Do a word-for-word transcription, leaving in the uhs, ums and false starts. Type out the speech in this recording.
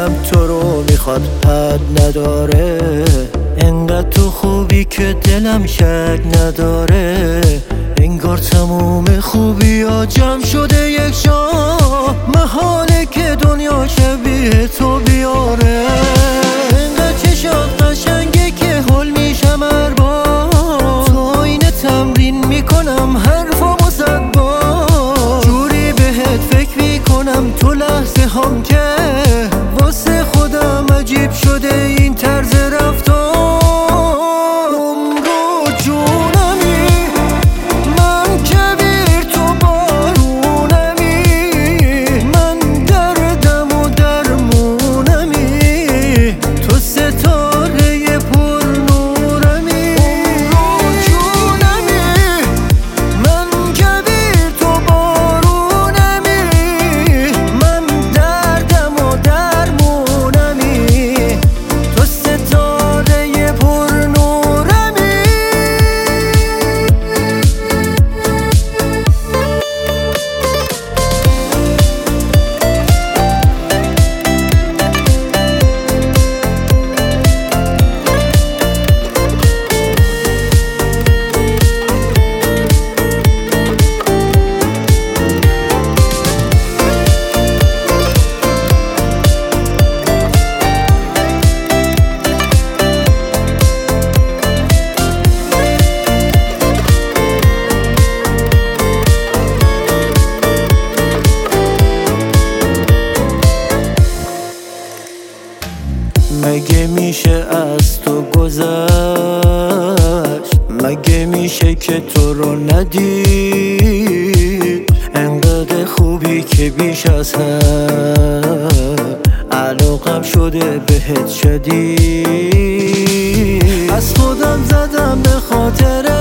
دلم تو رو میخواد حد نداره، انقدر تو خوبی که دلم شک نداره. انگار تموم خوبی ها جمع شده یک جا، محاله که دنیا شبیه تو بیاره. انقدر چشات قشنگه که حل میشم هر بار، تو آینه تمرین میکنم حرفامو صد بار. جوری بهت فکر میکنم تو لحظه هم که واسه خودم عجیب شده این طرز رفتار. عمرو جونمی من کبیر تو بارونمی، من دردم و درمونمی، تو ستاره پر نورمی. عمرو جونمی من کبیر تو بارونمی، من دردم و درمونمی، تو ستاره پر نورمی. مگه میشه از تو گذشت، مگه میشه که تو رو ندید. انقدر خوبی که بیش از حد علاقم شده بهت شدید. از خودم زدم به خاطر